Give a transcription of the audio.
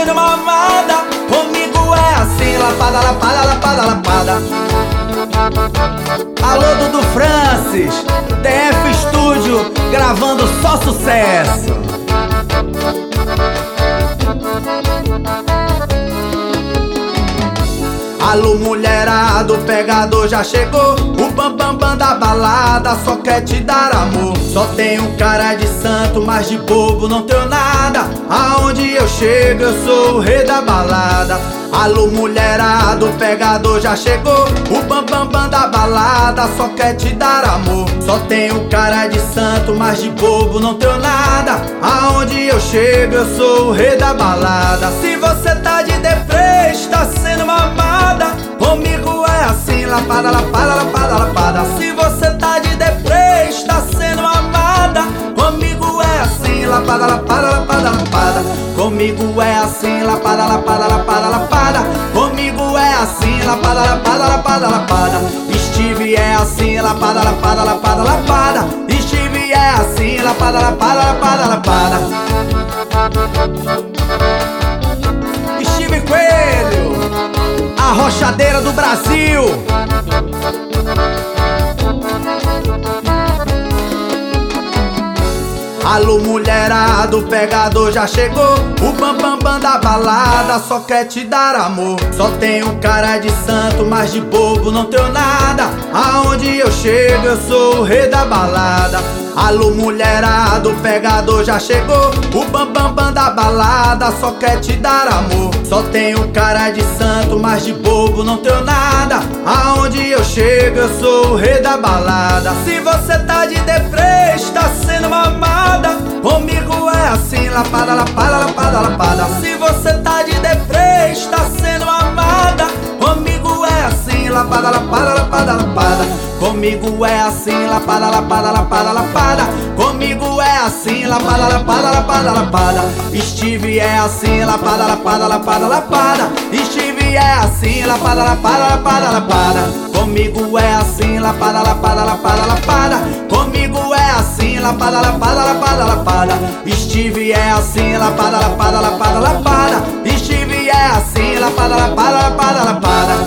sendo mamada. Comigo é assim, lapada, lapada, lapada, lapada. Alô, Dudu Francis, TF Studio, gravando só sucesso. Alô, mulherada, o pegador já chegou. O bambambam da balada só quer te dar amor. Só tenho cara de santo, mas de bobo não tenho nada. Aonde eu chego eu sou o rei da balada. Alô, mulherada, o pegador já chegou. O bambambam da balada só quer te dar amor. Só tenho cara de santo, mas de bobo não tenho nada. Aonde eu chego eu sou o rei da balada. Se você tá de deprê, está sendo mamada. Comigo é assim, lapada, lapada, lapada, lapada. Se você tá de deprê, está sendo mamada. Comigo é assim, lapada, lapada, lapada, lapada. Comigo é assim, lapada, lapada, lapada, lapada. Comigo é assim, lapada, lapada, lapada, lapada. Steve é assim, lapada, lapada, lapada, lapada. Steve é assim, lapada, lapada, lapada, lapada. Steve Coelho, a rochadeira do Brasil. Alô, mulherada, o pegador já chegou. O bambambam da balada só quer te dar amor. Só tenho cara de santo, mas de bobo não tenho nada. Aonde eu chego eu sou o rei da balada. Alô, mulherada, o pegador já chegou. O bambambam da balada só quer te dar amor. Só tenho cara de santo, mas de bobo não tenho nada. Aonde eu chego eu sou o rei da balada. Se você tá de deprê, está sendo mamada. Comigo é assim, lapada, lapada, lapada, lapada. Se você tá de deprê, está sendo amada. Comigo é assim, lapada, lapada, lapada, lapada. Comigo é assim, lapada, lapada, lapada, lapada. Comigo é assim, lapada, lapada, lapada, lapada. Steve é assim, lapada, lapada, lapada, lapada. Steve é assim, lapada, lapada, lapada, lapada. Comigo é assim, lapada, lapada, lapada, lapada. Comigo é assim, lapada, lapada, lapada, lapada. Steve é assim, lapada, lapada, lapada, lapada. Steve é assim, lapada, lapada, lapada, lapada.